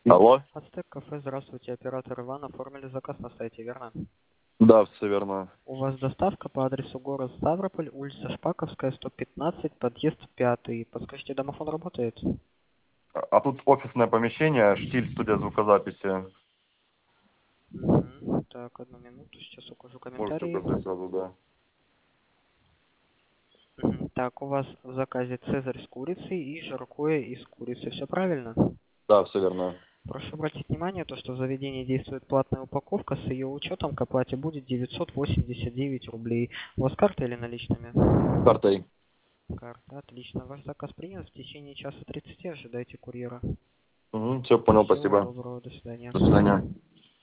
Алло? Ацтек кафе, здравствуйте, оператор Иван, оформили заказ на сайте, верно? Да, все верно. У вас доставка по адресу город Ставрополь, улица Шпаковская, 115, подъезд 5. Подскажите, домофон работает? А тут офисное помещение, штиль, студия звукозаписи. Так, одну минуту, сейчас укажу Можете комментарии. указать сразу, да. Так, у вас в заказе цезарь с курицей и жаркое из курицы, все правильно? Да, все верно. Прошу обратить внимание, то, что в заведении действует платная упаковка, с ее учетом к оплате будет 989 рублей. У вас карта или наличными? Картой. Карта, отлично. Ваш заказ принят, в течение часа 30 ожидайте курьера. Все, понял, Всего спасибо. доброго, до свидания. До свидания.